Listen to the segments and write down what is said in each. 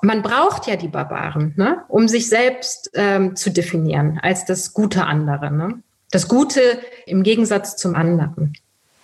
man braucht ja die Barbaren, ne, um sich selbst zu definieren als das gute andere, ne? Das Gute im Gegensatz zum anderen.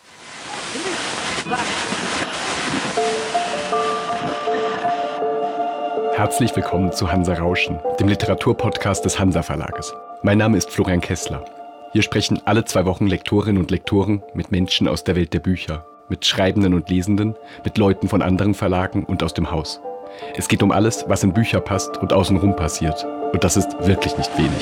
Herzlich willkommen zu Hansa Rauschen, dem Literaturpodcast des Hansa Verlages. Mein Name ist Florian Kessler. Hier sprechen alle 2 Wochen Lektorinnen und Lektoren mit Menschen aus der Welt der Bücher, mit Schreibenden und Lesenden, mit Leuten von anderen Verlagen und aus dem Haus. Es geht um alles, was in Bücher passt und außenrum passiert. Und das ist wirklich nicht wenig.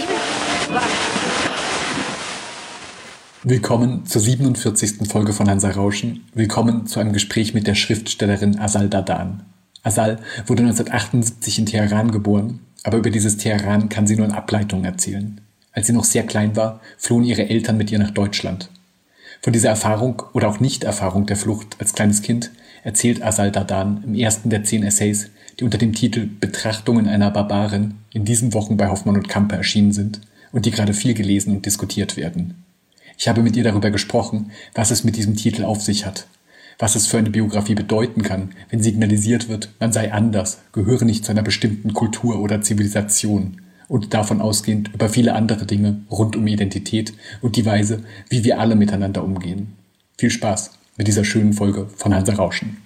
Willkommen zur 47. Folge von Hansa Rauschen. Willkommen zu einem Gespräch mit der Schriftstellerin Azal Dahdane. Azal wurde 1978 in Teheran geboren, aber über dieses Teheran kann sie nur in Ableitungen erzählen. Als sie noch sehr klein war, flohen ihre Eltern mit ihr nach Deutschland. Von dieser Erfahrung oder auch Nicht-Erfahrung der Flucht als kleines Kind erzählt Azal Dahdane im ersten der 10 Essays, die unter dem Titel Betrachtungen einer Barbarin in diesen Wochen bei Hoffmann und Campe erschienen sind und die gerade viel gelesen und diskutiert werden. Ich habe mit ihr darüber gesprochen, was es mit diesem Titel auf sich hat, was es für eine Biografie bedeuten kann, wenn signalisiert wird, man sei anders, gehöre nicht zu einer bestimmten Kultur oder Zivilisation und davon ausgehend über viele andere Dinge rund um Identität und die Weise, wie wir alle miteinander umgehen. Viel Spaß mit dieser schönen Folge von Hansa Rauschen.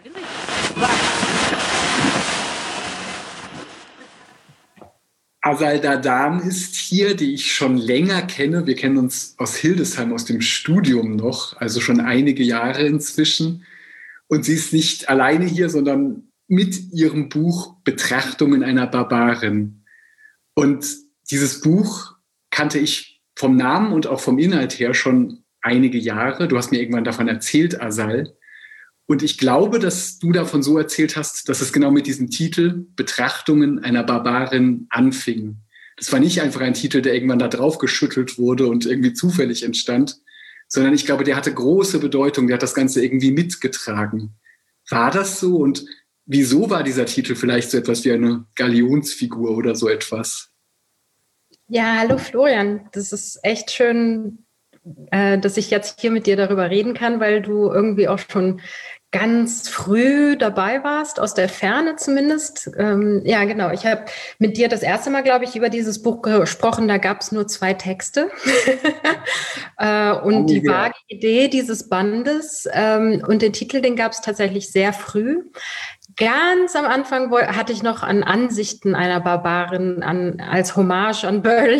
Azal Dahdane ist hier, die ich schon länger kenne. Wir kennen uns aus Hildesheim, aus dem Studium noch, also schon einige Jahre inzwischen. Und sie ist nicht alleine hier, sondern mit ihrem Buch Betrachtungen einer Barbarin. Und dieses Buch kannte ich vom Namen und auch vom Inhalt her schon einige Jahre. Du hast mir irgendwann davon erzählt, Azal. Und ich glaube, dass du davon so erzählt hast, dass es genau mit diesem Titel Betrachtungen einer Barbarin anfing. Das war nicht einfach ein Titel, der irgendwann da drauf geschüttelt wurde und irgendwie zufällig entstand, sondern ich glaube, der hatte große Bedeutung, der hat das Ganze irgendwie mitgetragen. War das so? Und wieso war dieser Titel vielleicht so etwas wie eine Galionsfigur oder so etwas? Ja, hallo Florian, das ist echt schön, dass ich jetzt hier mit dir darüber reden kann, weil du irgendwie auch schon ganz früh dabei warst, aus der Ferne zumindest. Ja, genau. Ich habe mit dir das erste Mal, glaube ich, über dieses Buch gesprochen. Da gab es nur 2 Texte. Und die vage Idee dieses Bandes und den Titel, den gab es tatsächlich sehr früh. Ganz am Anfang hatte ich noch an Ansichten einer Barbarin als Hommage an Böll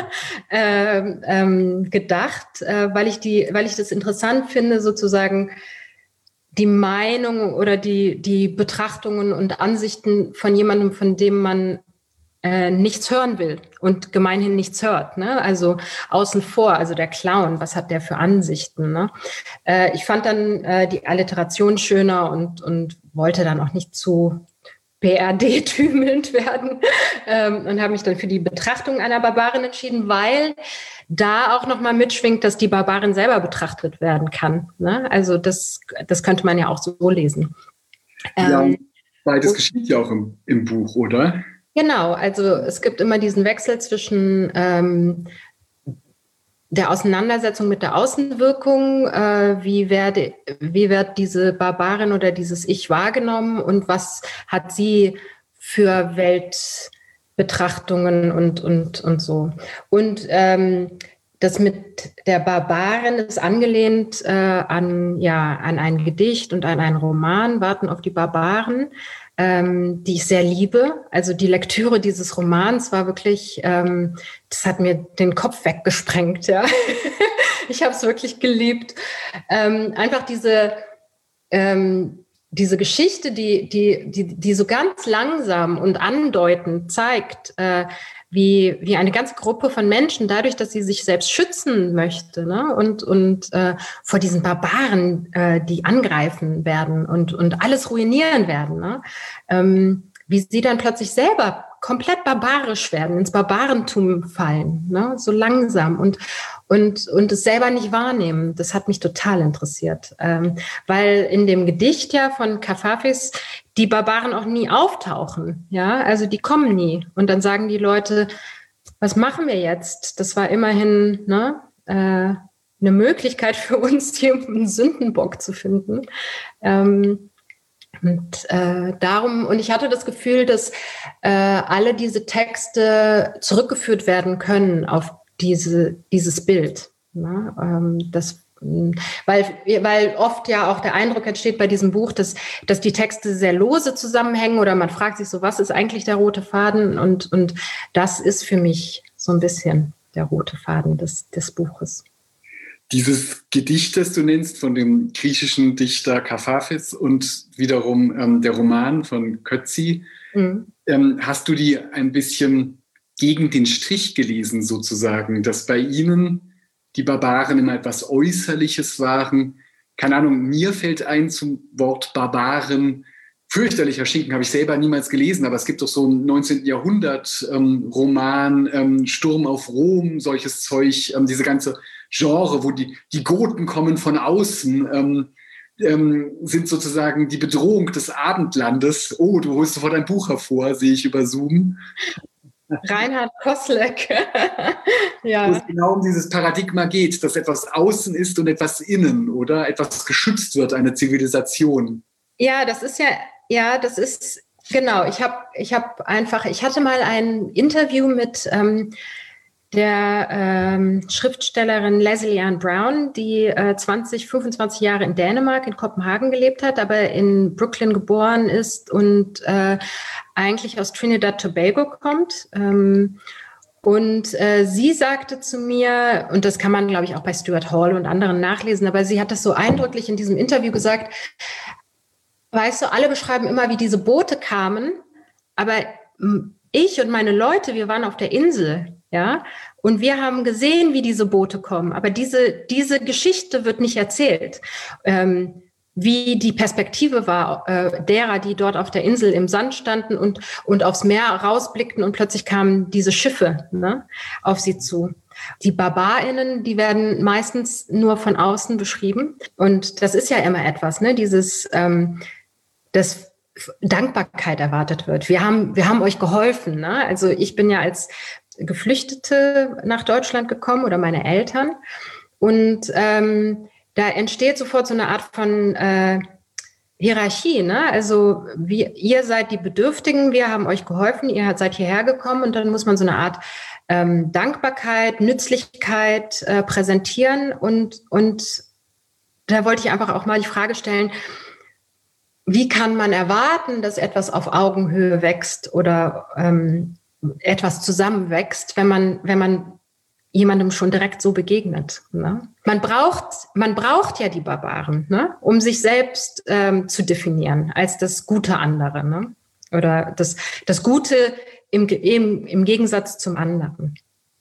gedacht, weil ich das interessant finde, sozusagen die Meinung oder die Betrachtungen und Ansichten von jemandem, von dem man nichts hören will und gemeinhin nichts hört, ne? Also außen vor, also der Clown, was hat der für Ansichten, ne? Ich fand dann die Alliteration schöner und wollte dann auch nicht zu BRD-tümelnd werden und habe mich dann für die Betrachtung einer Barbarin entschieden, weil da auch nochmal mitschwingt, dass die Barbarin selber betrachtet werden kann, ne? Also das könnte man ja auch so lesen. Ja, beides geschieht ja auch im Buch, oder? Genau, also es gibt immer diesen Wechsel zwischen der Auseinandersetzung mit der Außenwirkung, wie wird diese Barbarin oder dieses Ich wahrgenommen und was hat sie für Weltbetrachtungen und so. Und das mit der Barbarin ist angelehnt an ein Gedicht und an einen Roman, Warten auf die Barbaren, die ich sehr liebe. Also die Lektüre dieses Romans war wirklich, das hat mir den Kopf weggesprengt, ja. Ich habe es wirklich geliebt. Einfach diese Geschichte, die so ganz langsam und andeutend zeigt, wie eine ganze Gruppe von Menschen, dadurch, dass sie sich selbst schützen möchte, ne? und vor diesen Barbaren, die angreifen werden und alles ruinieren werden, ne? Wie sie dann plötzlich selber komplett barbarisch werden, ins Barbarentum fallen, ne? So langsam und es selber nicht wahrnehmen. Das hat mich total interessiert, weil in dem Gedicht ja von Kafafis die Barbaren auch nie auftauchen, ja, also die kommen nie. Und dann sagen die Leute, was machen wir jetzt? Das war immerhin, ne, eine Möglichkeit für uns, hier einen Sündenbock zu finden. Und darum, und ich hatte das Gefühl, dass alle diese Texte zurückgeführt werden können auf dieses Bild. Ne? Weil oft ja auch der Eindruck entsteht bei diesem Buch, dass die Texte sehr lose zusammenhängen oder man fragt sich so, was ist eigentlich der rote Faden? Und das ist für mich so ein bisschen der rote Faden des Buches. Dieses Gedicht, das du nennst, von dem griechischen Dichter Kafafis und wiederum der Roman von Kötzi, hast du die ein bisschen gegen den Strich gelesen sozusagen, dass bei ihnen die Barbaren immer etwas Äußerliches waren? Keine Ahnung, mir fällt ein zum Wort Barbaren, fürchterlicher Schinken, habe ich selber niemals gelesen, aber es gibt doch so einen 19. Jahrhundert Roman, Sturm auf Rom, solches Zeug, diese ganze Genre, wo die Goten kommen von außen, sind sozusagen die Bedrohung des Abendlandes. Oh, du holst sofort ein Buch hervor, sehe ich über Zoom. Reinhard Koselleck. Ja. Wo es genau um dieses Paradigma geht, dass etwas außen ist und etwas innen, oder? Etwas geschützt wird, eine Zivilisation. Ja, das ist genau. Ich hatte mal ein Interview mit der Schriftstellerin Leslie Ann Brown, die 25 Jahre in Dänemark, in Kopenhagen gelebt hat, aber in Brooklyn geboren ist und eigentlich aus Trinidad Tobago kommt. Und sie sagte zu mir, und das kann man, glaube ich, auch bei Stuart Hall und anderen nachlesen, aber sie hat das so eindrücklich in diesem Interview gesagt, weißt du, alle beschreiben immer, wie diese Boote kamen, aber ich und meine Leute, wir waren auf der Insel, ja, und wir haben gesehen, wie diese Boote kommen, aber diese Geschichte wird nicht erzählt, wie die Perspektive war derer, die dort auf der Insel im Sand standen und aufs Meer rausblickten und plötzlich kamen diese Schiffe, ne, auf sie zu. Die BarbarInnen, die werden meistens nur von außen beschrieben und das ist ja immer etwas, ne, dass Dankbarkeit erwartet wird. Wir haben euch geholfen, ne? Also ich bin ja als Geflüchtete nach Deutschland gekommen oder meine Eltern und da entsteht sofort so eine Art von Hierarchie, ne? Also ihr seid die Bedürftigen, wir haben euch geholfen, ihr seid hierher gekommen und dann muss man so eine Art Dankbarkeit, Nützlichkeit präsentieren und da wollte ich einfach auch mal die Frage stellen, wie kann man erwarten, dass etwas auf Augenhöhe wächst oder etwas zusammenwächst, wenn man jemandem schon direkt so begegnet? Ne? Man braucht ja die Barbaren, ne? Um sich selbst zu definieren als das gute andere, ne? Oder das Gute im Gegensatz zum anderen.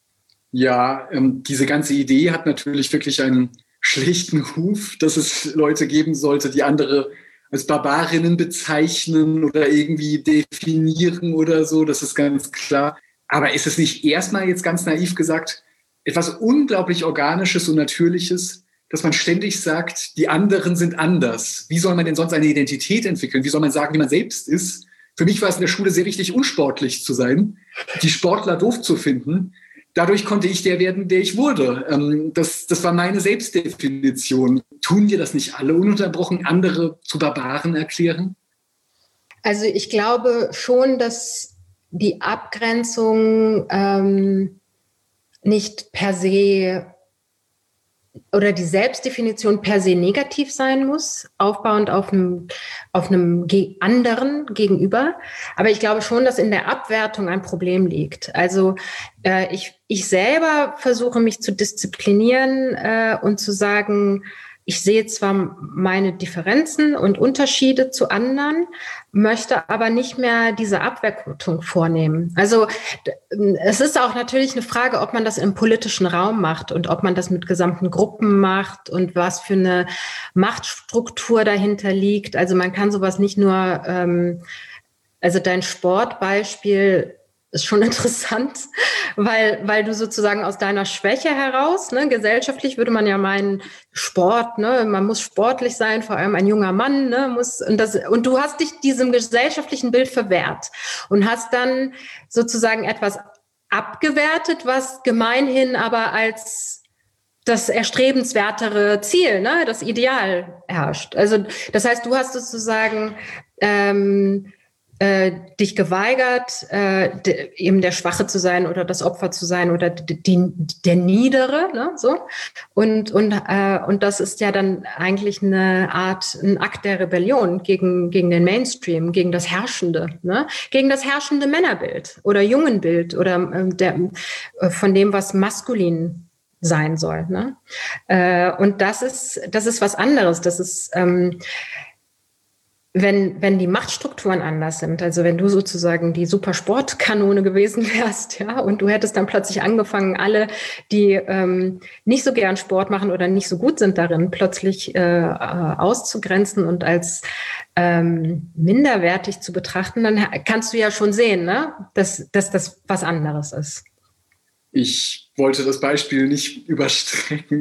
Ja, diese ganze Idee hat natürlich wirklich einen schlechten Ruf, dass es Leute geben sollte, die andere als Barbarinnen bezeichnen oder irgendwie definieren oder so, das ist ganz klar. Aber ist es nicht erstmal jetzt ganz naiv gesagt etwas unglaublich Organisches und Natürliches, dass man ständig sagt, die anderen sind anders? Wie soll man denn sonst eine Identität entwickeln? Wie soll man sagen, wie man selbst ist? Für mich war es in der Schule sehr richtig unsportlich zu sein, die Sportler doof zu finden. Dadurch konnte ich der werden, der ich wurde. Das war meine Selbstdefinition. Tun wir das nicht alle ununterbrochen, andere zu Barbaren erklären? Also ich glaube schon, dass die Abgrenzung nicht per se oder die Selbstdefinition per se negativ sein muss, aufbauend auf einem anderen gegenüber. Aber ich glaube schon, dass in der Abwertung ein Problem liegt. Also ich selber versuche mich zu disziplinieren und zu sagen, ich sehe zwar meine Differenzen und Unterschiede zu anderen, möchte aber nicht mehr diese Abwertung vornehmen. Also es ist auch natürlich eine Frage, ob man das im politischen Raum macht und ob man das mit gesamten Gruppen macht und was für eine Machtstruktur dahinter liegt. Also man kann sowas nicht nur, also dein Sportbeispiel ist schon interessant, weil du sozusagen aus deiner Schwäche heraus, ne, gesellschaftlich würde man ja meinen, Sport, ne, man muss sportlich sein, vor allem ein junger Mann, ne, und du hast dich diesem gesellschaftlichen Bild verwehrt und hast dann sozusagen etwas abgewertet, was gemeinhin aber als das erstrebenswertere Ziel, ne, das Ideal herrscht. Also das heißt, du hast sozusagen dich geweigert, eben der Schwache zu sein oder das Opfer zu sein oder der Niedere, ne, so. Und das ist ja dann eigentlich ein Akt der Rebellion gegen den Mainstream, gegen das Herrschende, ne, gegen das herrschende Männerbild oder Jungenbild oder von dem, was maskulin sein soll, ne? Und das ist was anderes. Das ist wenn die Machtstrukturen anders sind, also wenn du sozusagen die Supersportkanone gewesen wärst, ja, und du hättest dann plötzlich angefangen, alle, die nicht so gern Sport machen oder nicht so gut sind darin, plötzlich auszugrenzen und als minderwertig zu betrachten, dann kannst du ja schon sehen, ne, dass das was anderes ist. Ich wollte das Beispiel nicht überstrecken,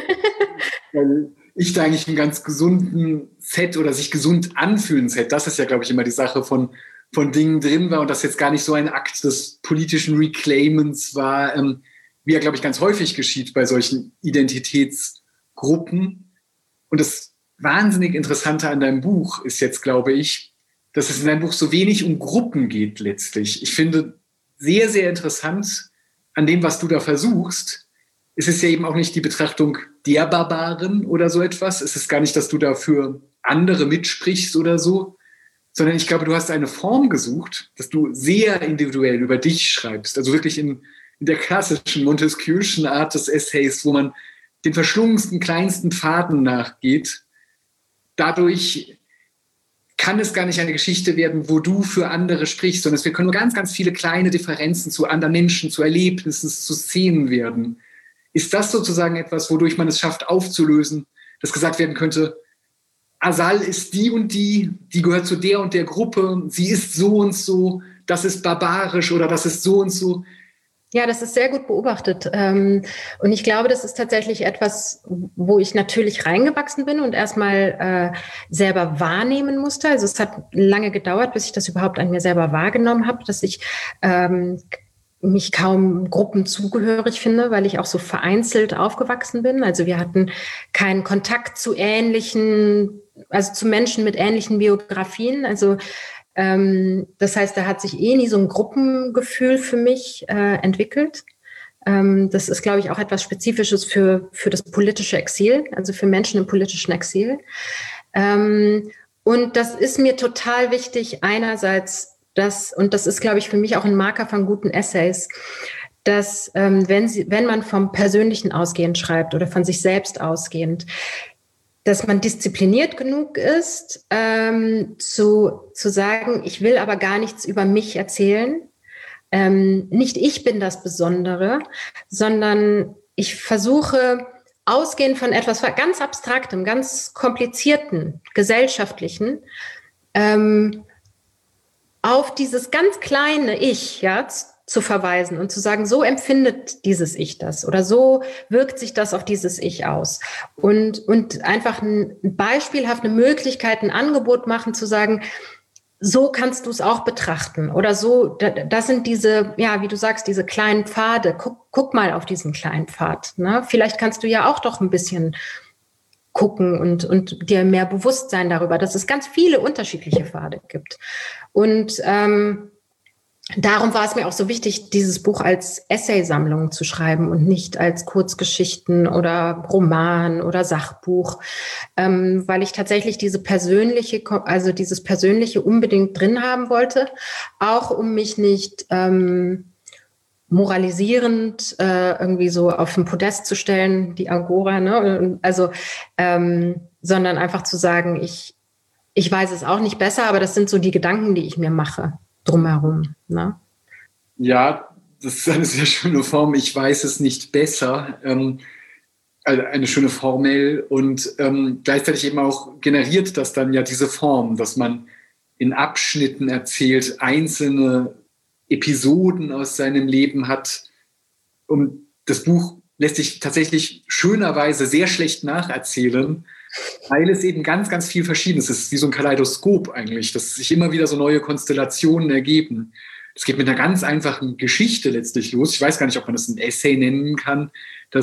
weil ich da eigentlich einen ganz gesunden Set oder sich gesund anfühlen Set, das ist ja, glaube ich, immer die Sache von Dingen drin war und das jetzt gar nicht so ein Akt des politischen Reclaimens war, wie ja, glaube ich, ganz häufig geschieht bei solchen Identitätsgruppen. Und das wahnsinnig Interessante an deinem Buch ist jetzt, glaube ich, dass es in deinem Buch so wenig um Gruppen geht letztlich. Ich finde sehr, sehr interessant an dem, was du da versuchst, es ist ja eben auch nicht die Betrachtung der Barbaren oder so etwas. Es ist gar nicht, dass du dafür andere mitsprichst oder so, sondern ich glaube, du hast eine Form gesucht, dass du sehr individuell über dich schreibst. Also wirklich in der klassischen Montesquieu'schen Art des Essays, wo man den verschlungensten, kleinsten Faden nachgeht. Dadurch kann es gar nicht eine Geschichte werden, wo du für andere sprichst, sondern es können nur ganz, ganz viele kleine Differenzen zu anderen Menschen, zu Erlebnissen, zu Szenen werden. Ist das sozusagen etwas, wodurch man es schafft, aufzulösen, dass gesagt werden könnte, Asal ist die und die gehört zu der und der Gruppe, sie ist so und so, das ist barbarisch oder das ist so und so? Ja, das ist sehr gut beobachtet. Und ich glaube, das ist tatsächlich etwas, wo ich natürlich reingewachsen bin und erstmal selber wahrnehmen musste. Also es hat lange gedauert, bis ich das überhaupt an mir selber wahrgenommen habe, dass ich mich kaum Gruppen zugehörig finde, weil ich auch so vereinzelt aufgewachsen bin. Also wir hatten keinen Kontakt zu zu Menschen mit ähnlichen Biografien. Also das heißt, da hat sich nie so ein Gruppengefühl für mich entwickelt. Das ist, glaube ich, auch etwas Spezifisches für das politische Exil, also für Menschen im politischen Exil. Und das ist mir total wichtig, einerseits und das ist, glaube ich, für mich auch ein Marker von guten Essays, dass wenn man vom Persönlichen ausgehend schreibt oder von sich selbst ausgehend, dass man diszipliniert genug ist, zu sagen, ich will aber gar nichts über mich erzählen. Nicht ich bin das Besondere, sondern ich versuche, ausgehend von etwas ganz Abstraktem, ganz Komplizierten, Gesellschaftlichen, auf dieses ganz kleine Ich, ja, zu verweisen und zu sagen, so empfindet dieses Ich das oder so wirkt sich das auf dieses Ich aus. Und einfach beispielhaft eine Möglichkeit, ein Angebot machen, zu sagen, so kannst du es auch betrachten oder so, das sind diese, ja, wie du sagst, diese kleinen Pfade. Guck mal auf diesen kleinen Pfad. Ne? Vielleicht kannst du ja auch doch ein bisschen gucken und dir mehr Bewusstsein darüber, dass es ganz viele unterschiedliche Pfade gibt. Und darum war es mir auch so wichtig, dieses Buch als Essaysammlung zu schreiben und nicht als Kurzgeschichten oder Roman oder Sachbuch, weil ich tatsächlich dieses Persönliche unbedingt drin haben wollte, auch um mich nicht moralisierend irgendwie so auf den Podest zu stellen, die Agora, ne? Also, sondern einfach zu sagen, ich weiß es auch nicht besser, aber das sind so die Gedanken, die ich mir mache drumherum. Ne? Ja, das ist eine sehr schöne Form. Ich weiß es nicht besser. Also eine schöne Formel und gleichzeitig eben auch generiert das dann ja diese Form, dass man in Abschnitten erzählt, einzelne Episoden aus seinem Leben hat. Und das Buch lässt sich tatsächlich schönerweise sehr schlecht nacherzählen, weil es eben ganz, ganz viel Verschiedenes ist. Es ist wie so ein Kaleidoskop eigentlich, dass sich immer wieder so neue Konstellationen ergeben. Es geht mit einer ganz einfachen Geschichte letztlich los. Ich weiß gar nicht, ob man das ein Essay nennen kann, dass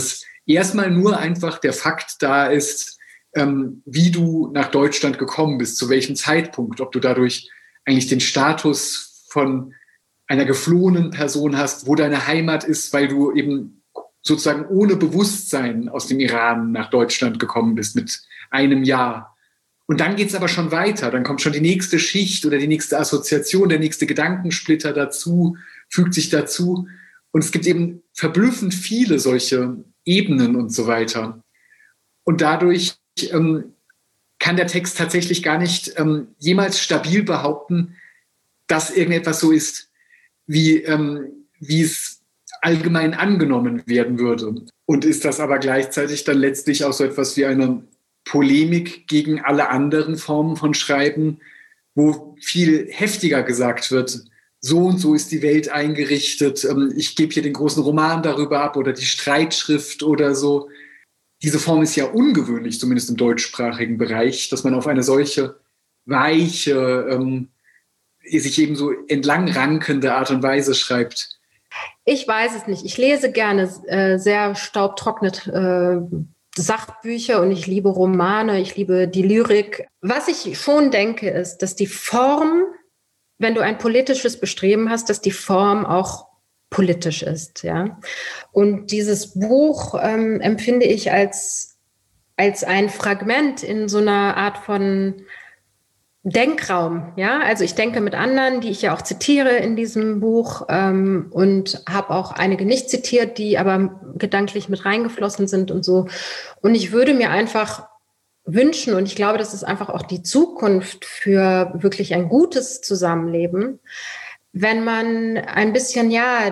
erstmal nur einfach der Fakt da ist, wie du nach Deutschland gekommen bist, zu welchem Zeitpunkt, ob du dadurch eigentlich den Status von einer geflohenen Person hast, wo deine Heimat ist, weil du eben sozusagen ohne Bewusstsein aus dem Iran nach Deutschland gekommen bist mit einem Jahr. Und dann geht's aber schon weiter. Dann kommt schon die nächste Schicht oder die nächste Assoziation, der nächste Gedankensplitter dazu, fügt sich dazu. Und es gibt eben verblüffend viele solche Ebenen und so weiter. Und dadurch kann der Text tatsächlich gar nicht jemals stabil behaupten, dass irgendetwas so ist, wie es allgemein angenommen werden würde. Und ist das aber gleichzeitig dann letztlich auch so etwas wie eine Polemik gegen alle anderen Formen von Schreiben, wo viel heftiger gesagt wird, so und so ist die Welt eingerichtet, ich gebe hier den großen Roman darüber ab oder die Streitschrift oder so. Diese Form ist ja ungewöhnlich, zumindest im deutschsprachigen Bereich, dass man auf eine solche weiche, sich eben so entlang rankende Art und Weise schreibt. Ich weiß es nicht. Ich lese gerne sehr staubtrockene Sachbücher und ich liebe Romane, ich liebe die Lyrik. Was ich schon denke, ist, dass die Form, wenn du ein politisches Bestreben hast, dass die Form auch politisch ist, ja. Und dieses Buch empfinde ich als ein Fragment in so einer Art von Denkraum, ja. Also ich denke mit anderen, die ich ja auch zitiere in diesem Buch und habe auch einige nicht zitiert, die aber gedanklich mit reingeflossen sind und so. Und ich würde mir einfach wünschen, und ich glaube, das ist einfach auch die Zukunft für wirklich ein gutes Zusammenleben, wenn man ein bisschen,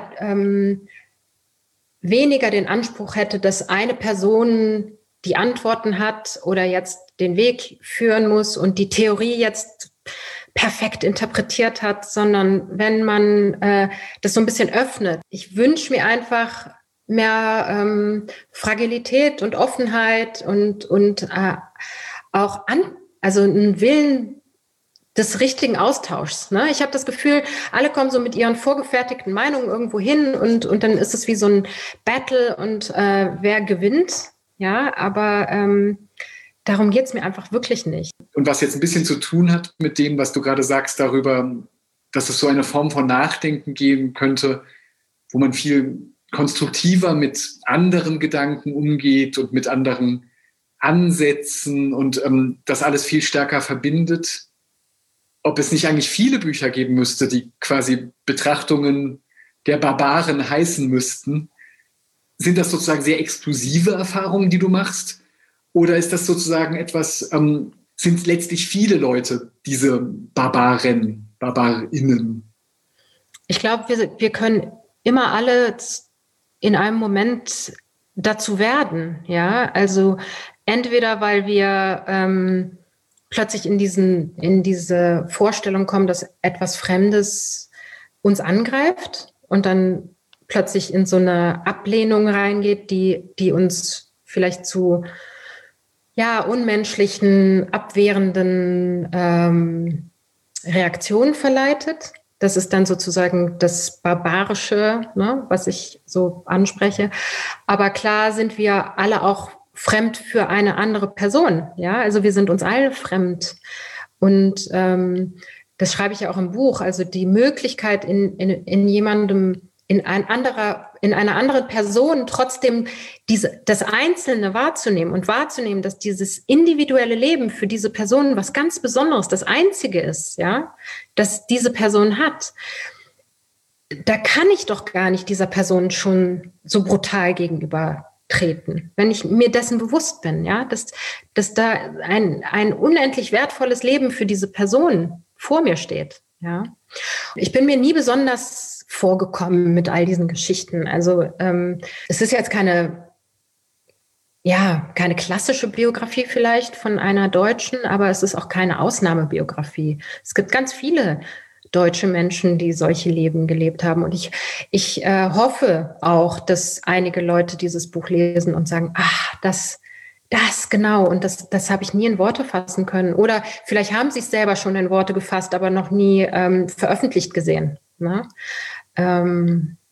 weniger den Anspruch hätte, dass eine Person die Antworten hat oder jetzt den Weg führen muss und die Theorie jetzt perfekt interpretiert hat, sondern wenn man das so ein bisschen öffnet. Ich wünsche mir einfach mehr Fragilität und Offenheit und auch also einen Willen des richtigen Austauschs. Ne? Ich habe das Gefühl, alle kommen so mit ihren vorgefertigten Meinungen irgendwo hin und dann ist es wie so ein Battle und wer gewinnt. Ja, aber darum geht es mir einfach wirklich nicht. Und was jetzt ein bisschen zu tun hat mit dem, was du gerade sagst darüber, dass es so eine Form von Nachdenken geben könnte, wo man viel konstruktiver mit anderen Gedanken umgeht und mit anderen Ansätzen und das alles viel stärker verbindet. Ob es nicht eigentlich viele Bücher geben müsste, die quasi Betrachtungen der Barbaren heißen müssten. Sind das sozusagen sehr exklusive Erfahrungen, die du machst? Oder ist das sozusagen etwas, sind letztlich viele Leute, diese Barbarinnen? Ich glaube, wir können immer alle in einem Moment dazu werden. Ja, also entweder, weil wir plötzlich in diese Vorstellung kommen, dass etwas Fremdes uns angreift und dann plötzlich in so eine Ablehnung reingeht, die uns vielleicht zu unmenschlichen, abwehrenden Reaktionen verleitet. Das ist dann sozusagen das Barbarische, ne, was ich so anspreche. Aber klar sind wir alle auch fremd für eine andere Person. Ja, also wir sind uns alle fremd. Und das schreibe ich ja auch im Buch. Also die Möglichkeit in jemandem, in einer anderen Person trotzdem das Einzelne wahrzunehmen und wahrzunehmen, dass dieses individuelle Leben für diese Person was ganz Besonderes, das Einzige ist, ja, dass diese Person hat. Da kann ich doch gar nicht dieser Person schon so brutal gegenübertreten, wenn ich mir dessen bewusst bin, ja, dass da ein unendlich wertvolles Leben für diese Person vor mir steht, ja. Ich bin mir nie besonders vorgekommen mit all diesen Geschichten. Also es ist jetzt keine klassische Biografie vielleicht von einer Deutschen, aber es ist auch keine Ausnahmebiografie. Es gibt ganz viele deutsche Menschen, die solche Leben gelebt haben. Und ich hoffe auch, dass einige Leute dieses Buch lesen und sagen, ach, das genau, und das habe ich nie in Worte fassen können. Oder vielleicht haben sie es selber schon in Worte gefasst, aber noch nie veröffentlicht gesehen. Ne?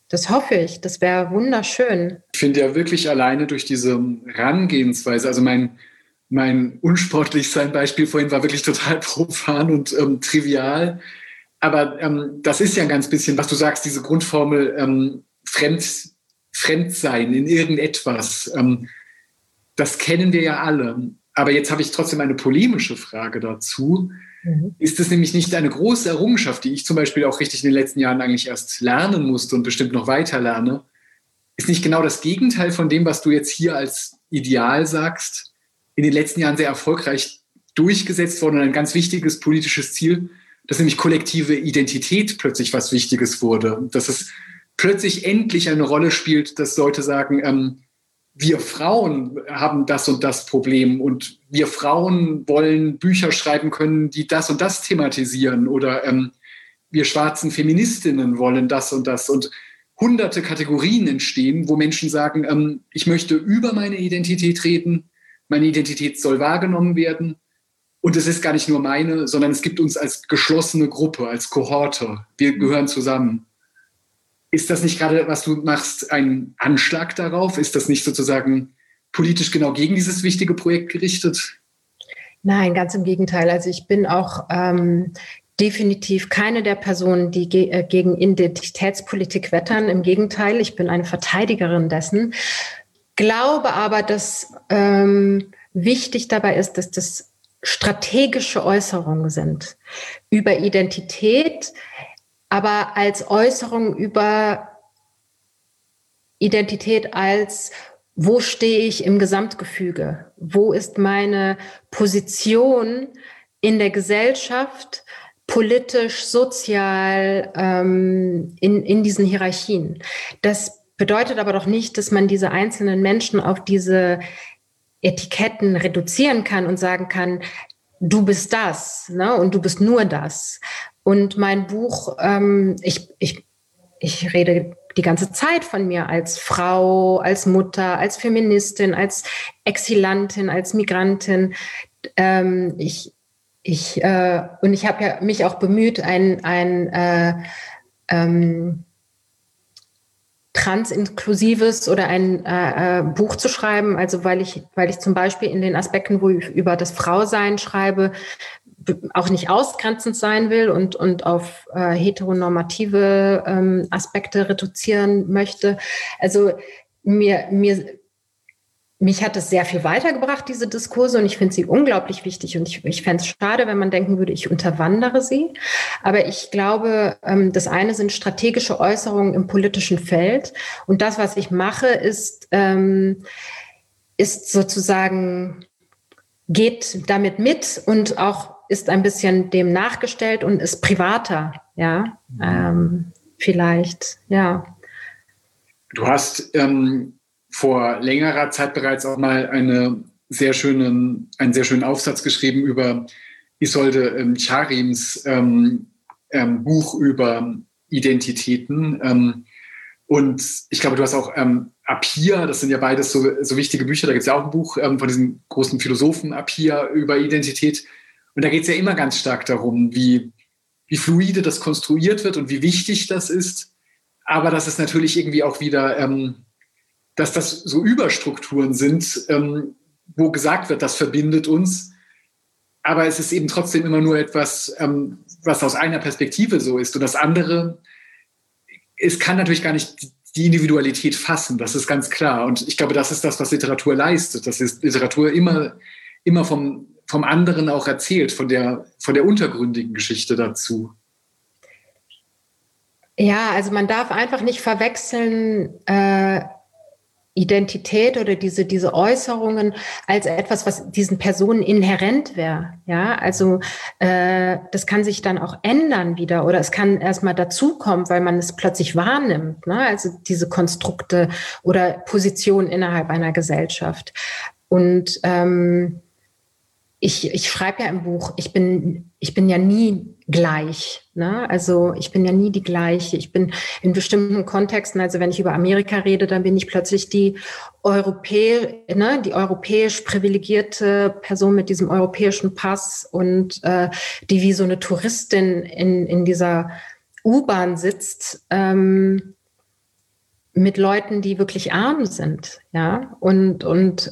Das hoffe ich. Das wäre wunderschön. Ich finde ja wirklich alleine durch diese Herangehensweise, also mein Unsportlichsein-Beispiel vorhin war wirklich total profan und trivial. Aber das ist ja ein ganz bisschen, was du sagst, diese Grundformel Fremdsein in irgendetwas. Das kennen wir ja alle. Aber jetzt habe ich trotzdem eine polemische Frage dazu. Ist es nämlich nicht eine große Errungenschaft, die ich zum Beispiel auch richtig in den letzten Jahren eigentlich erst lernen musste und bestimmt noch weiter lerne? Ist nicht genau das Gegenteil von dem, was du jetzt hier als Ideal sagst, in den letzten Jahren sehr erfolgreich durchgesetzt worden und ein ganz wichtiges politisches Ziel, dass nämlich kollektive Identität plötzlich was Wichtiges wurde, dass es plötzlich endlich eine Rolle spielt, dass Leute sagen, wir Frauen haben das und das Problem und wir Frauen wollen Bücher schreiben können, die das und das thematisieren oder wir schwarzen Feministinnen wollen das und das und hunderte Kategorien entstehen, wo Menschen sagen, ich möchte über meine Identität reden, meine Identität soll wahrgenommen werden und es ist gar nicht nur meine, sondern es gibt uns als geschlossene Gruppe, als Kohorte, wir gehören zusammen. Ist das nicht gerade, was du machst, ein Anschlag darauf? Ist das nicht sozusagen politisch genau gegen dieses wichtige Projekt gerichtet? Nein, ganz im Gegenteil. Also ich bin auch definitiv keine der Personen, die gegen Identitätspolitik wettern. Im Gegenteil, ich bin eine Verteidigerin dessen. Glaube aber, dass wichtig dabei ist, dass das strategische Äußerungen sind über Identität, aber als Äußerung über Identität als, wo stehe ich im Gesamtgefüge? Wo ist meine Position in der Gesellschaft, politisch, sozial, in diesen Hierarchien? Das bedeutet aber doch nicht, dass man diese einzelnen Menschen auf diese Etiketten reduzieren kann und sagen kann, du bist das, ne? Und du bist nur das. Und mein Buch, ich rede die ganze Zeit von mir als Frau, als Mutter, als Feministin, als Exilantin, als Migrantin. Und ich habe ja mich auch bemüht, ein transinklusives oder ein Buch zu schreiben, also weil ich zum Beispiel in den Aspekten, wo ich über das Frausein schreibe, auch nicht ausgrenzend sein will und auf heteronormative Aspekte reduzieren möchte. Also mich hat es sehr viel weitergebracht, diese Diskurse, und ich finde sie unglaublich wichtig. Und ich fände es schade, wenn man denken würde, ich unterwandere sie. Aber ich glaube, das eine sind strategische Äußerungen im politischen Feld. Und das, was ich mache, ist sozusagen, geht damit mit und auch ist ein bisschen dem nachgestellt und ist privater, ja, vielleicht, ja. Du hast vor längerer Zeit bereits auch mal einen sehr schönen Aufsatz geschrieben über Isolde Charims Buch über Identitäten. Und ich glaube, du hast auch Appiah, das sind ja beides so wichtige Bücher, da gibt es ja auch ein Buch von diesem großen Philosophen Appiah über Identität. Und da geht es ja immer ganz stark darum, wie fluide das konstruiert wird und wie wichtig das ist. Aber dass es natürlich irgendwie auch wieder, dass das so Überstrukturen sind, wo gesagt wird, das verbindet uns. Aber es ist eben trotzdem immer nur etwas, was aus einer Perspektive so ist. Und das andere, es kann natürlich gar nicht die Individualität fassen, das ist ganz klar. Und ich glaube, das ist das, was Literatur leistet. Das ist Literatur immer vom anderen auch erzählt, von der untergründigen Geschichte dazu. Ja, also man darf einfach nicht verwechseln, Identität oder diese Äußerungen als etwas, was diesen Personen inhärent wäre. Ja, also das kann sich dann auch ändern wieder oder es kann erstmal dazukommen, weil man es plötzlich wahrnimmt. Ne? Also diese Konstrukte oder Positionen innerhalb einer Gesellschaft. Und ich schreibe ja im Buch, ich bin ja nie gleich. Ne? Also ich bin ja nie die gleiche. Ich bin in bestimmten Kontexten, also wenn ich über Amerika rede, dann bin ich plötzlich die europäisch privilegierte Person mit diesem europäischen Pass und die wie so eine Touristin in dieser U-Bahn sitzt. mit Leuten, die wirklich arm sind, ja, und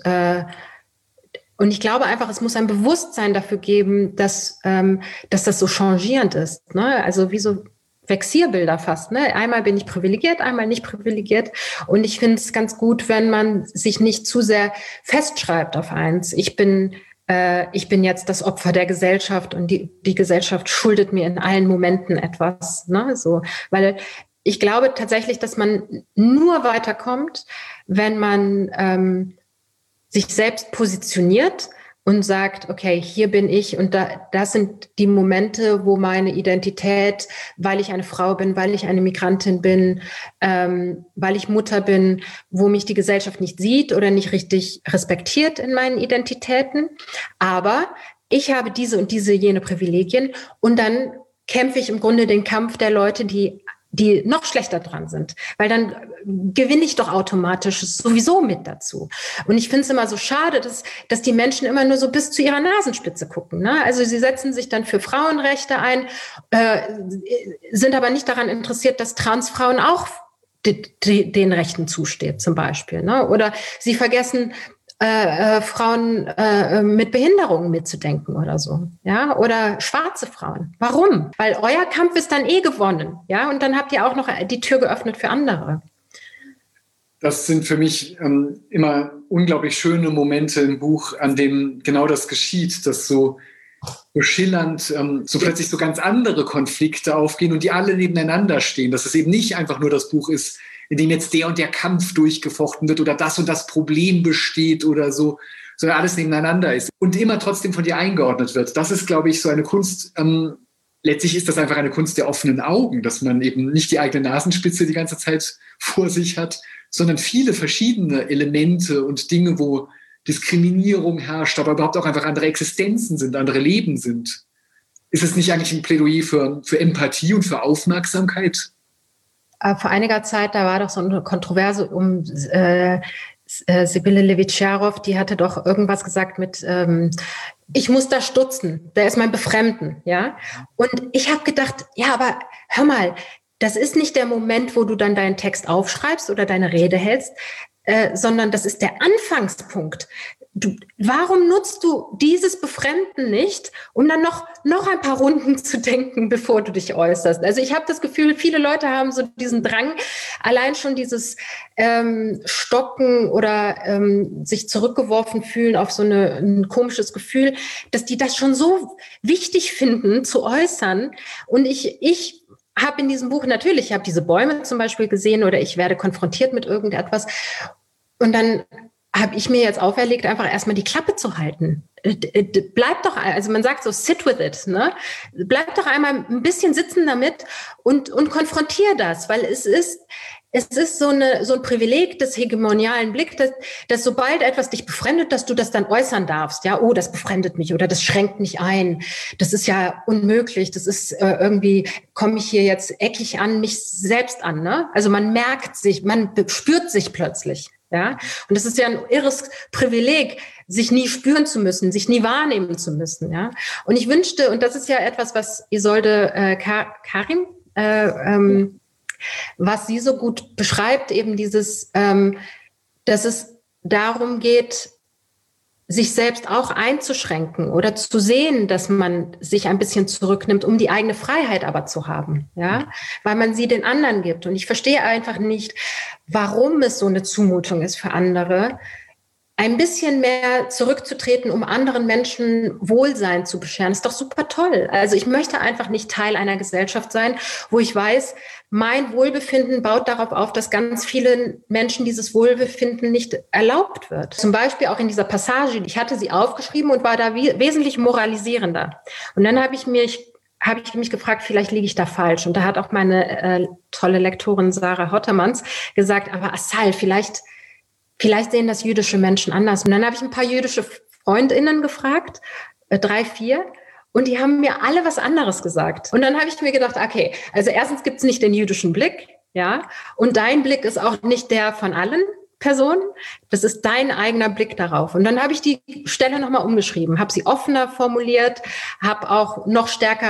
ich glaube einfach, es muss ein Bewusstsein dafür geben, dass das so changierend ist, ne? Also wie so Vexierbilder fast, ne? Einmal bin ich privilegiert, einmal nicht privilegiert. Und ich finde es ganz gut, wenn man sich nicht zu sehr festschreibt auf eins. Ich bin jetzt das Opfer der Gesellschaft und die Gesellschaft schuldet mir in allen Momenten etwas, ne? So, weil ich glaube tatsächlich, dass man nur weiterkommt, wenn man sich selbst positioniert und sagt, okay, hier bin ich und das sind die Momente, wo meine Identität, weil ich eine Frau bin, weil ich eine Migrantin bin, weil ich Mutter bin, wo mich die Gesellschaft nicht sieht oder nicht richtig respektiert in meinen Identitäten. Aber ich habe diese und jene Privilegien und dann kämpfe ich im Grunde den Kampf der Leute, die noch schlechter dran sind, weil dann gewinne ich doch automatisch sowieso mit dazu. Und ich finde es immer so schade, dass die Menschen immer nur so bis zu ihrer Nasenspitze gucken, ne? Also sie setzen sich dann für Frauenrechte ein, sind aber nicht daran interessiert, dass Transfrauen auch den Rechten zusteht, zum Beispiel, ne? Oder sie vergessen, Frauen mit Behinderungen mitzudenken oder so, ja, oder schwarze Frauen. Warum? Weil euer Kampf ist dann gewonnen, ja, und dann habt ihr auch noch die Tür geöffnet für andere. Das sind für mich immer unglaublich schöne Momente im Buch, an dem genau das geschieht, dass so schillernd so plötzlich so ganz andere Konflikte aufgehen und die alle nebeneinander stehen, dass es eben nicht einfach nur das Buch ist, in dem jetzt der und der Kampf durchgefochten wird oder das und das Problem besteht oder so, sondern alles nebeneinander ist und immer trotzdem von dir eingeordnet wird. Das ist, glaube ich, so eine Kunst. Letztlich ist das einfach eine Kunst der offenen Augen, dass man eben nicht die eigene Nasenspitze die ganze Zeit vor sich hat, sondern viele verschiedene Elemente und Dinge, wo Diskriminierung herrscht, aber überhaupt auch einfach andere Existenzen sind, andere Leben sind. Ist es nicht eigentlich ein Plädoyer für Empathie und für Aufmerksamkeit? Vor einiger Zeit, da war doch so eine Kontroverse um Sibylle Levitscharow, die hatte doch irgendwas gesagt mit ich muss da stutzen, der ist mein Befremden, ja. Und ich habe gedacht, ja, aber hör mal, das ist nicht der Moment, wo du dann deinen Text aufschreibst oder deine Rede hältst, sondern das ist der Anfangspunkt. Warum nutzt du dieses Befremden nicht, um dann noch ein paar Runden zu denken, bevor du dich äußerst? Also ich habe das Gefühl, viele Leute haben so diesen Drang, allein schon dieses Stocken oder sich zurückgeworfen fühlen auf so ein komisches Gefühl, dass die das schon so wichtig finden, zu äußern. Und ich habe in diesem Buch natürlich, ich habe diese Bäume zum Beispiel gesehen oder ich werde konfrontiert mit irgendetwas und dann habe ich mir jetzt auferlegt, einfach erstmal die Klappe zu halten. Bleib doch, also man sagt so, sit with it, ne? Bleib doch einmal ein bisschen sitzen damit und konfrontier das, weil es ist so ein Privileg des hegemonialen Blicks, dass sobald etwas dich befremdet, dass du das dann äußern darfst. Ja, oh, das befremdet mich oder das schränkt mich ein. Das ist ja unmöglich. Das ist irgendwie, komme ich hier jetzt eckig an mich selbst an, ne? Also man merkt sich, man spürt sich plötzlich. Ja, und das ist ja ein irres Privileg, sich nie spüren zu müssen, sich nie wahrnehmen zu müssen. Ja, und ich wünschte, und das ist ja etwas, was Isolde Karim, was sie so gut beschreibt, eben dieses, dass es darum geht, sich selbst auch einzuschränken oder zu sehen, dass man sich ein bisschen zurücknimmt, um die eigene Freiheit aber zu haben, ja, weil man sie den anderen gibt. Und ich verstehe einfach nicht, warum es so eine Zumutung ist für andere, ein bisschen mehr zurückzutreten, um anderen Menschen Wohlsein zu bescheren. Ist doch super toll. Also ich möchte einfach nicht Teil einer Gesellschaft sein, wo ich weiß, mein Wohlbefinden baut darauf auf, dass ganz vielen Menschen dieses Wohlbefinden nicht erlaubt wird. Zum Beispiel auch in dieser Passage, ich hatte sie aufgeschrieben und war da wesentlich moralisierender. Und dann habe ich mich gefragt, vielleicht liege ich da falsch. Und da hat auch meine tolle Lektorin Sarah Hottermanns gesagt, aber Asal, vielleicht sehen das jüdische Menschen anders. Und dann habe ich ein paar jüdische FreundInnen gefragt, 3, 4, und die haben mir alle was anderes gesagt. Und dann habe ich mir gedacht, okay, also erstens gibt es nicht den jüdischen Blick, ja, und dein Blick ist auch nicht der von allen Personen. Das ist dein eigener Blick darauf. Und dann habe ich die Stelle nochmal umgeschrieben, habe sie offener formuliert, habe auch noch stärker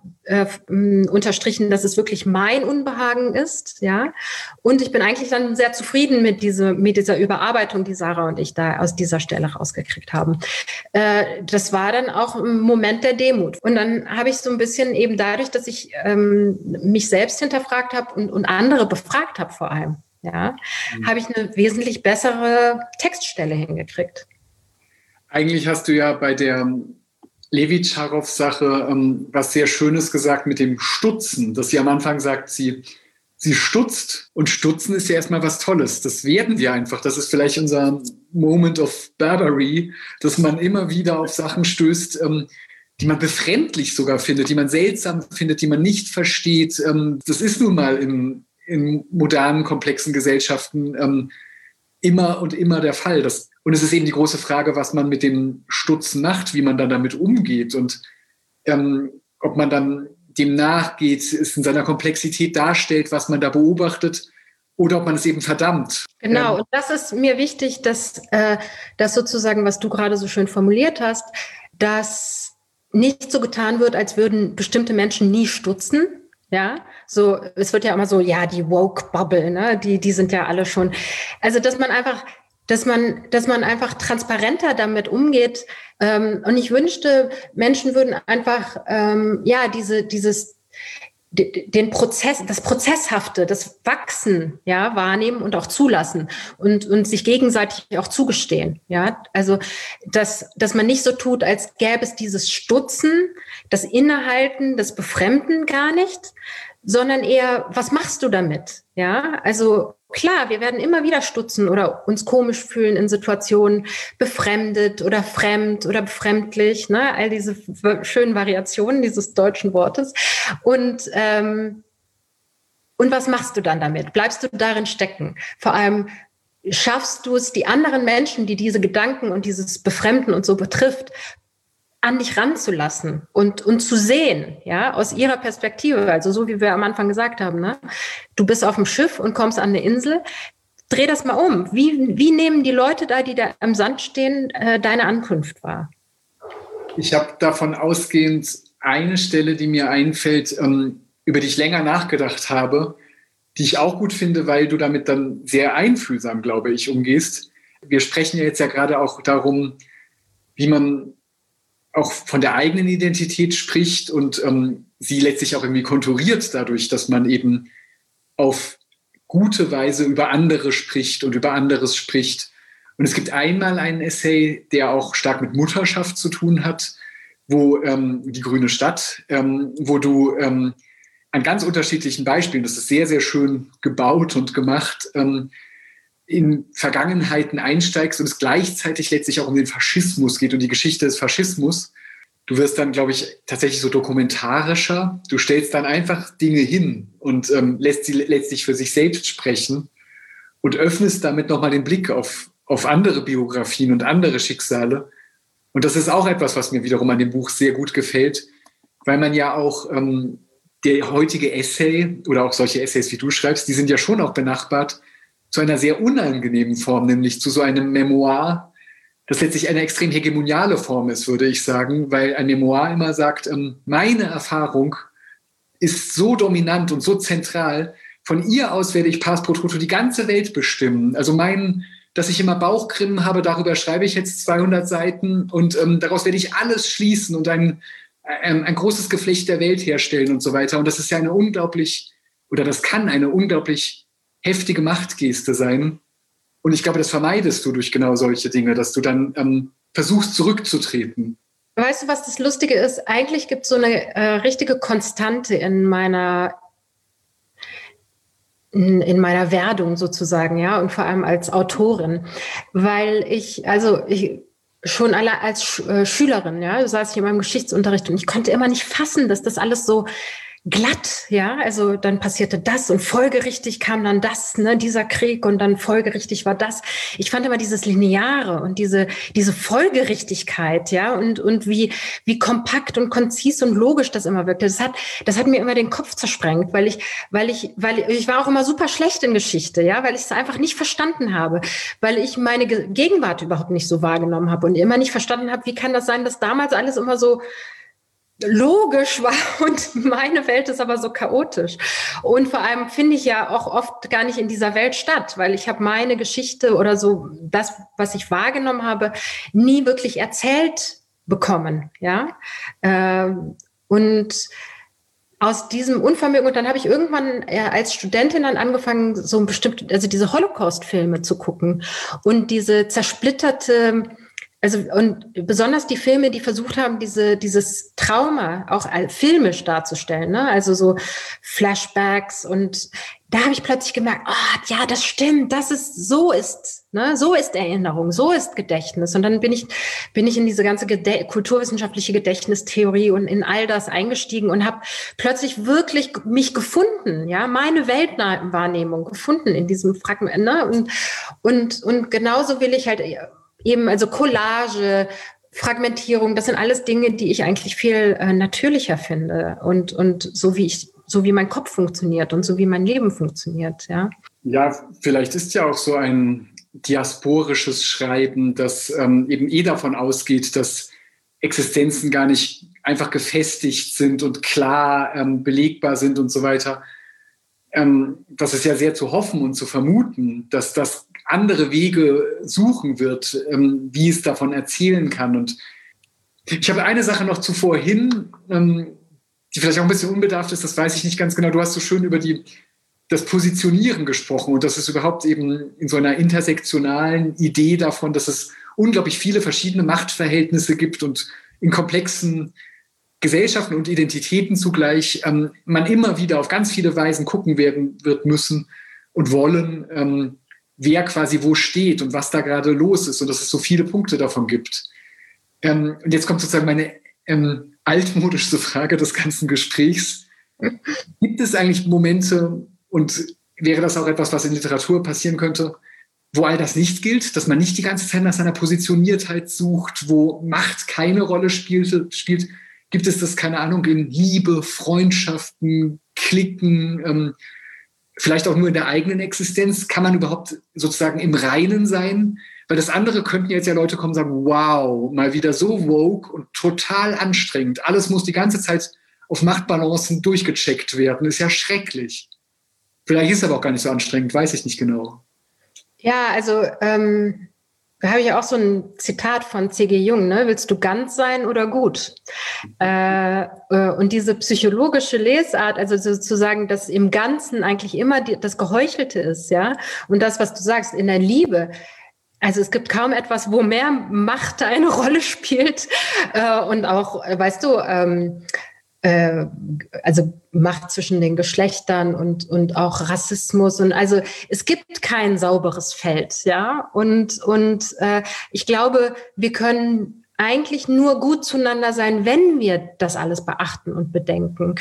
unterstrichen, dass es wirklich mein Unbehagen ist, ja. Und ich bin eigentlich dann sehr zufrieden mit dieser Überarbeitung, die Sarah und ich da aus dieser Stelle rausgekriegt haben. Das war dann auch ein Moment der Demut. Und dann habe ich so ein bisschen eben dadurch, dass ich mich selbst hinterfragt habe und andere befragt habe vor allem, ja, habe ich eine wesentlich bessere Textstelle hingekriegt. Eigentlich hast du ja bei der Levitscharow-Sache was sehr Schönes gesagt mit dem Stutzen, dass sie am Anfang sagt, sie stutzt, und Stutzen ist ja erstmal was Tolles. Das werden wir einfach. Das ist vielleicht unser Moment of Barbarity, dass man immer wieder auf Sachen stößt, die man befremdlich sogar findet, die man seltsam findet, die man nicht versteht. Das ist nun mal in modernen, komplexen Gesellschaften immer und immer der Fall. Und es ist eben die große Frage, was man mit dem Stutzen macht, wie man dann damit umgeht und ob man dann dem nachgeht, es in seiner Komplexität darstellt, was man da beobachtet, oder ob man es eben verdammt. Genau, und das ist mir wichtig, dass sozusagen, was du gerade so schön formuliert hast, dass nicht so getan wird, als würden bestimmte Menschen nie stutzen. Ja, so, es wird ja immer so, ja, die Woke-Bubble, ne, die sind ja alle schon, also, dass man einfach transparenter damit umgeht. Und ich wünschte, Menschen würden einfach, den Prozess, das Prozesshafte, das Wachsen, ja, wahrnehmen und auch zulassen und sich gegenseitig auch zugestehen, ja. Also, dass man nicht so tut, als gäbe es dieses Stutzen, das Innehalten, das Befremden gar nicht, sondern eher, was machst du damit, ja? Also, klar, wir werden immer wieder stutzen oder uns komisch fühlen in Situationen, befremdet oder fremd oder befremdlich, ne? All diese schönen Variationen dieses deutschen Wortes. Und was machst du dann damit? Bleibst du darin stecken? Vor allem schaffst du es, die anderen Menschen, die diese Gedanken und dieses Befremden und so betrifft, an dich ranzulassen und zu sehen, ja, aus ihrer Perspektive, also so wie wir am Anfang gesagt haben, ne? Du bist auf dem Schiff und kommst an eine Insel, dreh das mal um. Wie nehmen die Leute da, die da am Sand stehen, deine Ankunft wahr? Ich habe davon ausgehend eine Stelle, die mir einfällt, über die ich länger nachgedacht habe, die ich auch gut finde, weil du damit dann sehr einfühlsam, glaube ich, umgehst. Wir sprechen ja jetzt ja gerade auch darum, wie man auch von der eigenen Identität spricht und sie letztlich auch irgendwie konturiert dadurch, dass man eben auf gute Weise über andere spricht und über anderes spricht. Und es gibt einmal einen Essay, der auch stark mit Mutterschaft zu tun hat, wo die grüne Stadt, wo du an ganz unterschiedlichen Beispielen, das ist sehr, sehr schön gebaut und gemacht, in Vergangenheiten einsteigst und es gleichzeitig letztlich auch um den Faschismus geht und die Geschichte des Faschismus. Du wirst dann, glaube ich, tatsächlich so dokumentarischer. Du stellst dann einfach Dinge hin und lässt sie letztlich für sich selbst sprechen und öffnest damit nochmal den Blick auf andere Biografien und andere Schicksale. Und das ist auch etwas, was mir wiederum an dem Buch sehr gut gefällt, weil man ja auch der heutige Essay oder auch solche Essays, wie du schreibst, die sind ja schon auch benachbart zu einer sehr unangenehmen Form, nämlich zu so einem Memoir, das letztlich eine extrem hegemoniale Form ist, würde ich sagen, weil ein Memoir immer sagt, meine Erfahrung ist so dominant und so zentral, von ihr aus werde ich pars pro toto die ganze Welt bestimmen. Also dass ich immer Bauchgrimmen habe, darüber schreibe ich jetzt 200 Seiten und daraus werde ich alles schließen und ein großes Geflecht der Welt herstellen und so weiter. Und das ist ja das kann eine unglaublich heftige Machtgeste sein. Und ich glaube, das vermeidest du durch genau solche Dinge, dass du dann versuchst, zurückzutreten. Weißt du, was das Lustige ist? Eigentlich gibt es so eine richtige Konstante in meiner Werdung sozusagen, ja, und vor allem als Autorin, weil ich schon alle als Schülerin, ja, saß ich in meinem Geschichtsunterricht und ich konnte immer nicht fassen, dass das alles so glatt, ja, also dann passierte das und folgerichtig kam dann das, ne, dieser Krieg und dann folgerichtig war das. Ich fand immer dieses Lineare und diese Folgerichtigkeit, ja, und wie kompakt und konzis und logisch das immer wirkte. Das hat mir immer den Kopf zersprengt, weil ich war auch immer super schlecht in Geschichte, ja, weil ich es einfach nicht verstanden habe, weil ich meine Gegenwart überhaupt nicht so wahrgenommen habe und immer nicht verstanden habe, wie kann das sein, dass damals alles immer so logisch war und meine Welt ist aber so chaotisch. Und vor allem finde ich ja auch oft gar nicht in dieser Welt statt, weil ich habe meine Geschichte oder so, das, was ich wahrgenommen habe, nie wirklich erzählt bekommen, ja. Und aus diesem Unvermögen, und dann habe ich irgendwann als Studentin dann angefangen, so bestimmt, also diese Holocaust-Filme zu gucken und diese zersplitterte, also und besonders die Filme, die versucht haben, dieses Trauma auch filmisch darzustellen, ne? Also so Flashbacks, und da habe ich plötzlich gemerkt, ja, das stimmt, so ist Erinnerung, so ist Gedächtnis. Und dann bin ich in diese ganze kulturwissenschaftliche Gedächtnistheorie und in all das eingestiegen und habe plötzlich wirklich mich gefunden, ja, meine Weltwahrnehmung gefunden in diesem Fragment, ne? Und genauso will ich halt eben, also Collage, Fragmentierung, das sind alles Dinge, die ich eigentlich viel natürlicher finde und so wie mein Kopf funktioniert und so wie mein Leben funktioniert, ja. Ja, vielleicht ist ja auch so ein diasporisches Schreiben, das eben davon ausgeht, dass Existenzen gar nicht einfach gefestigt sind und klar belegbar sind und so weiter. Das ist ja sehr zu hoffen und zu vermuten, dass das andere Wege suchen wird, wie es davon erzählen kann. Und ich habe eine Sache noch zuvor hin, die vielleicht auch ein bisschen unbedarft ist, das weiß ich nicht ganz genau. Du hast so schön über das Positionieren gesprochen und das ist überhaupt eben in so einer intersektionalen Idee davon, dass es unglaublich viele verschiedene Machtverhältnisse gibt und in komplexen Gesellschaften und Identitäten zugleich man immer wieder auf ganz viele Weisen gucken wird müssen und wollen, wer quasi wo steht und was da gerade los ist und dass es so viele Punkte davon gibt. Und jetzt kommt sozusagen meine altmodischste Frage des ganzen Gesprächs. Gibt es eigentlich Momente, und wäre das auch etwas, was in Literatur passieren könnte, wo all das nicht gilt, dass man nicht die ganze Zeit nach seiner Positioniertheit sucht, wo Macht keine Rolle spielt? Gibt es das, keine Ahnung, in Liebe, Freundschaften, Cliquen, vielleicht auch nur in der eigenen Existenz? Kann man überhaupt sozusagen im Reinen sein? Weil das andere könnten jetzt ja Leute kommen und sagen, wow, mal wieder so woke und total anstrengend. Alles muss die ganze Zeit auf Machtbalancen durchgecheckt werden. Ist ja schrecklich. Vielleicht ist es aber auch gar nicht so anstrengend, weiß ich nicht genau. Ja, also da habe ich auch so ein Zitat von C.G. Jung, ne? Willst du ganz sein oder gut? Und diese psychologische Lesart, also sozusagen, dass im Ganzen eigentlich immer das Geheuchelte ist, ja, und das, was du sagst, in der Liebe. Also es gibt kaum etwas, wo mehr Macht eine Rolle spielt und auch, weißt du, also Macht zwischen den Geschlechtern und auch Rassismus, und also es gibt kein sauberes Feld, ja, und ich glaube, wir können eigentlich nur gut zueinander sein, wenn wir das alles beachten und bedenken.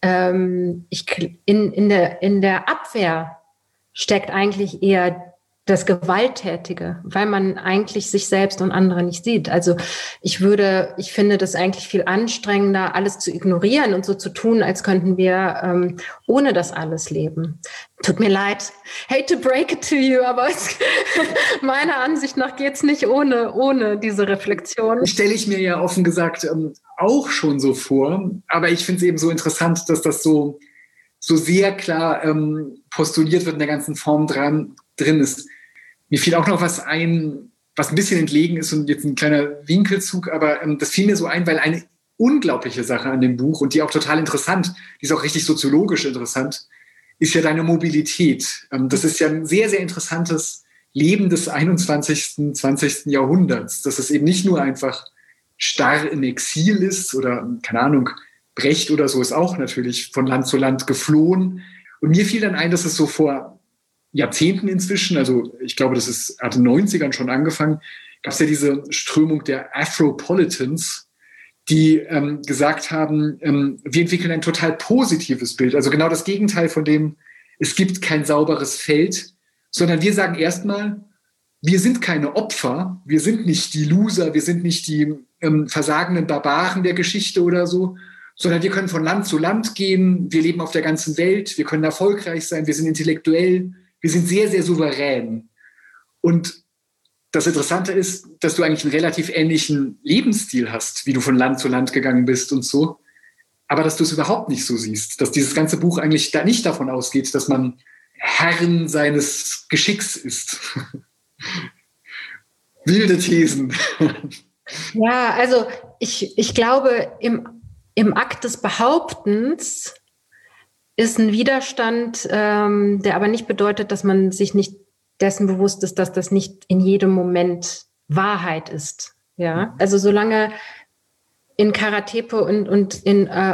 In der Abwehr steckt eigentlich eher das Gewalttätige, weil man eigentlich sich selbst und andere nicht sieht. Also ich finde das eigentlich viel anstrengender, alles zu ignorieren und so zu tun, als könnten wir ohne das alles leben. Tut mir leid, hate to break it to you, aber meiner Ansicht nach geht's nicht ohne diese Reflexion. Stelle ich mir ja offen gesagt auch schon so vor, aber ich finde es eben so interessant, dass das so sehr klar postuliert wird in der ganzen Form drin ist. Mir fiel auch noch was ein, was ein bisschen entlegen ist und jetzt ein kleiner Winkelzug, aber das fiel mir so ein, weil eine unglaubliche Sache an dem Buch und die auch total interessant, die ist auch richtig soziologisch interessant, ist ja deine Mobilität. Das ist ja ein sehr, sehr interessantes Leben des 21., 20. Jahrhunderts, dass es eben nicht nur einfach starr im Exil ist oder, keine Ahnung, Brecht oder so ist auch natürlich von Land zu Land geflohen. Und mir fiel dann ein, dass es so vor Jahrzehnten inzwischen, also ich glaube, das hat in den 90ern schon angefangen, gab es ja diese Strömung der Afropolitans, die gesagt haben, wir entwickeln ein total positives Bild, also genau das Gegenteil von dem, es gibt kein sauberes Feld, sondern wir sagen erstmal, wir sind keine Opfer, wir sind nicht die Loser, wir sind nicht die versagenden Barbaren der Geschichte oder so, sondern wir können von Land zu Land gehen, wir leben auf der ganzen Welt, wir können erfolgreich sein, wir sind intellektuell, wir sind sehr, sehr souverän. Und das Interessante ist, dass du eigentlich einen relativ ähnlichen Lebensstil hast, wie du von Land zu Land gegangen bist und so. Aber dass du es überhaupt nicht so siehst, dass dieses ganze Buch eigentlich da nicht davon ausgeht, dass man Herrin seines Geschicks ist. Wilde Thesen. Ja, also ich glaube, im Akt des Behauptens ist ein Widerstand, der aber nicht bedeutet, dass man sich nicht dessen bewusst ist, dass das nicht in jedem Moment Wahrheit ist. Ja, also solange in Karatepe und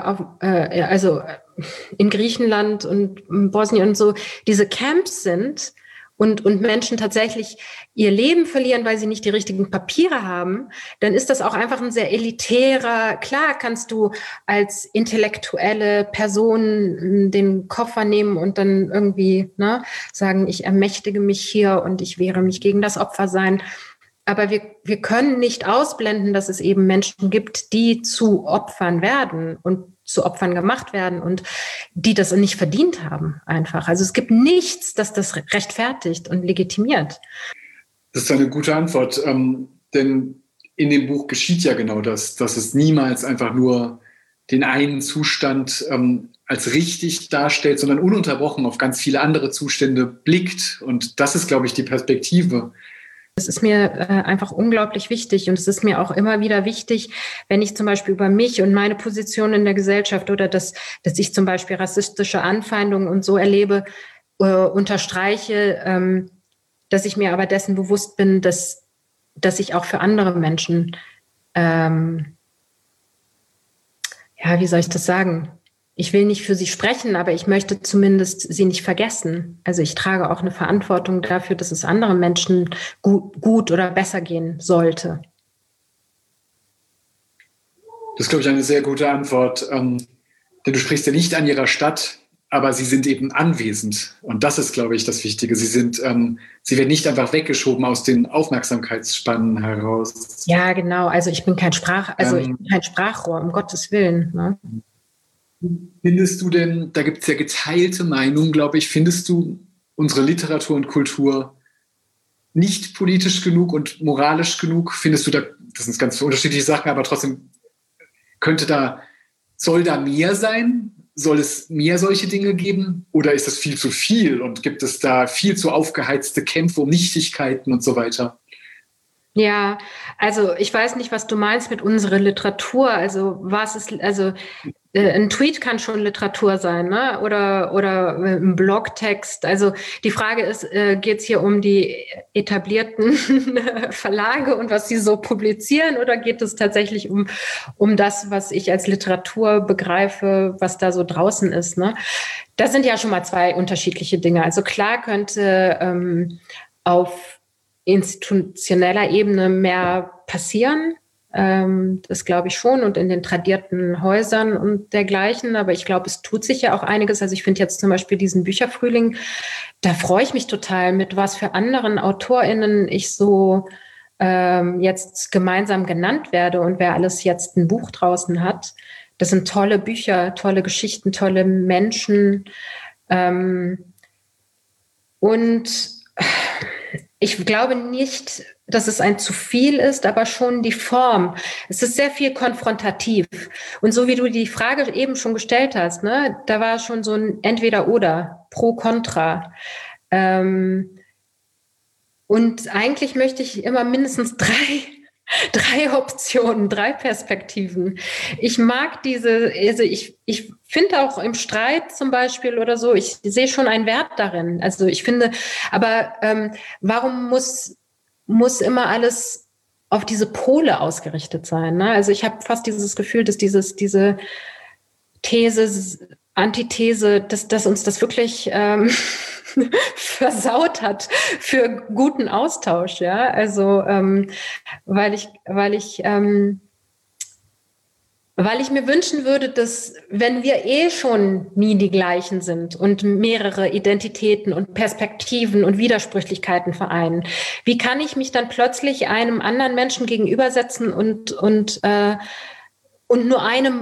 in Griechenland und in Bosnien und so diese Camps sind und Menschen tatsächlich ihr Leben verlieren, weil sie nicht die richtigen Papiere haben, dann ist das auch einfach ein sehr elitärer, klar kannst du als intellektuelle Person den Koffer nehmen und dann irgendwie sagen, ich ermächtige mich hier und ich wehre mich gegen das Opfersein. Aber wir können nicht ausblenden, dass es eben Menschen gibt, die zu Opfern werden und zu Opfern gemacht werden und die das nicht verdient haben einfach. Also es gibt nichts, das das rechtfertigt und legitimiert. Das ist eine gute Antwort, denn in dem Buch geschieht ja genau das, dass es niemals einfach nur den einen Zustand als richtig darstellt, sondern ununterbrochen auf ganz viele andere Zustände blickt. Und das ist, glaube ich, die Perspektive. Es ist mir einfach unglaublich wichtig und es ist mir auch immer wieder wichtig, wenn ich zum Beispiel über mich und meine Position in der Gesellschaft oder dass ich zum Beispiel rassistische Anfeindungen und so erlebe, unterstreiche, dass ich mir aber dessen bewusst bin, dass ich auch für andere Menschen, wie soll ich das sagen? Ich will nicht für sie sprechen, aber ich möchte zumindest sie nicht vergessen. Also ich trage auch eine Verantwortung dafür, dass es anderen Menschen gut oder besser gehen sollte. Das ist, glaube ich, eine sehr gute Antwort. Denn du sprichst ja nicht an ihrer Stadt, aber sie sind eben anwesend. Und das ist, glaube ich, das Wichtige. Sie werden nicht einfach weggeschoben aus den Aufmerksamkeitsspannen heraus. Ja, genau. Also ich bin kein Sprachrohr, um Gottes Willen. Ne? Findest du denn, da gibt es ja geteilte Meinungen, glaube ich, findest du unsere Literatur und Kultur nicht politisch genug und moralisch genug? Findest du das sind ganz unterschiedliche Sachen, aber trotzdem soll da mehr sein? Soll es mehr solche Dinge geben? Oder ist das viel zu viel und gibt es da viel zu aufgeheizte Kämpfe um Nichtigkeiten und so weiter? Ja, also ich weiß nicht, was du meinst mit unserer Literatur. Also ein Tweet kann schon Literatur sein, ne? Oder ein Blogtext. Also die Frage ist, geht es hier um die etablierten Verlage und was sie so publizieren, oder geht es tatsächlich um das, was ich als Literatur begreife, was da so draußen ist, ne? Das sind ja schon mal zwei unterschiedliche Dinge. Also klar könnte auf institutioneller Ebene mehr passieren. Das glaube ich schon, und in den tradierten Häusern und dergleichen. Aber ich glaube, es tut sich ja auch einiges. Also ich finde jetzt zum Beispiel diesen Bücherfrühling, da freue ich mich total, mit was für anderen AutorInnen ich so jetzt gemeinsam genannt werde und wer alles jetzt ein Buch draußen hat. Das sind tolle Bücher, tolle Geschichten, tolle Menschen. Und ich glaube nicht, dass es ein zu viel ist, aber schon die Form. Es ist sehr viel konfrontativ. Und so wie du die Frage eben schon gestellt hast, ne, da war schon so ein Entweder-Oder, Pro-Kontra. Und eigentlich möchte ich immer mindestens drei Optionen, 3 Perspektiven. Ich mag ich finde auch im Streit zum Beispiel oder so, ich sehe schon einen Wert darin. Also ich finde, aber warum muss immer alles auf diese Pole ausgerichtet sein? Ne? Also ich habe fast dieses Gefühl, dass diese These, Antithese, dass uns das wirklich versaut hat für guten Austausch, ja. Also weil ich mir wünschen würde, dass, wenn wir schon nie die gleichen sind und mehrere Identitäten und Perspektiven und Widersprüchlichkeiten vereinen, wie kann ich mich dann plötzlich einem anderen Menschen gegenübersetzen und nur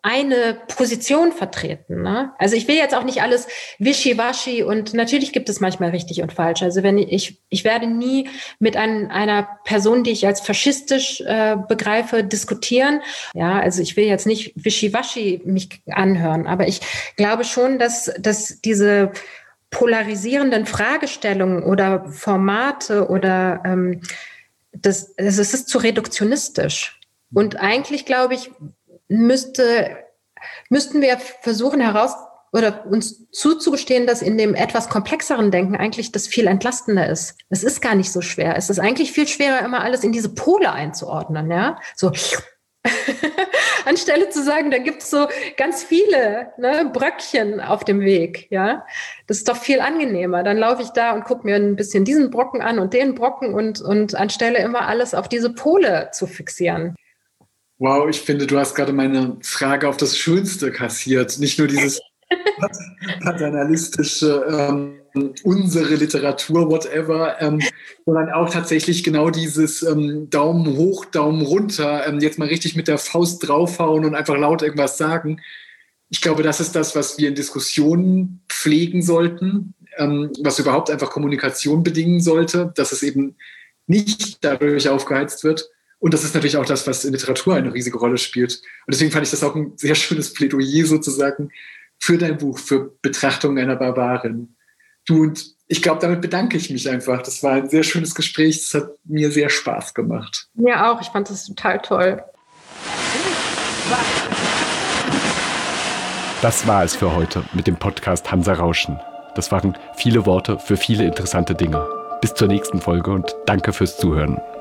eine Position vertreten. Ne? Also ich will jetzt auch nicht alles wischiwaschi und natürlich gibt es manchmal richtig und falsch. Also wenn ich werde nie mit einer Person, die ich als faschistisch begreife, diskutieren. Ja, also ich will jetzt nicht wischiwaschi mich anhören, aber ich glaube schon, dass diese polarisierenden Fragestellungen oder Formate oder es ist zu reduktionistisch. Und eigentlich, glaube ich, müssten wir versuchen oder uns zuzugestehen, dass in dem etwas komplexeren Denken eigentlich das viel entlastender ist. Es ist gar nicht so schwer. Es ist eigentlich viel schwerer, immer alles in diese Pole einzuordnen, ja? So anstelle zu sagen, da gibt es so ganz viele Bröckchen auf dem Weg, ja. Das ist doch viel angenehmer. Dann laufe ich da und gucke mir ein bisschen diesen Brocken an und den Brocken und anstelle immer alles auf diese Pole zu fixieren. Wow, ich finde, du hast gerade meine Frage auf das Schönste kassiert. Nicht nur dieses paternalistische, unsere Literatur, whatever, sondern auch tatsächlich genau dieses Daumen hoch, Daumen runter, jetzt mal richtig mit der Faust draufhauen und einfach laut irgendwas sagen. Ich glaube, das ist das, was wir in Diskussionen pflegen sollten, was überhaupt einfach Kommunikation bedingen sollte, dass es eben nicht dadurch aufgeheizt wird. Und das ist natürlich auch das, was in Literatur eine riesige Rolle spielt. Und deswegen fand ich das auch ein sehr schönes Plädoyer sozusagen für dein Buch, für Betrachtung einer Barbarin. Du, und ich glaube, damit bedanke ich mich einfach. Das war ein sehr schönes Gespräch. Es hat mir sehr Spaß gemacht. Mir auch. Ich fand das total toll. Das war es für heute mit dem Podcast Hansa Rauschen. Das waren viele Worte für viele interessante Dinge. Bis zur nächsten Folge und danke fürs Zuhören.